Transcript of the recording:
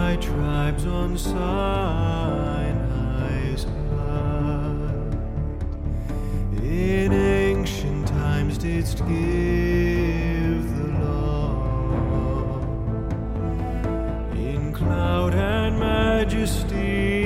thy tribes on Sinai's height. In ancient times didst give the law, in cloud and majesty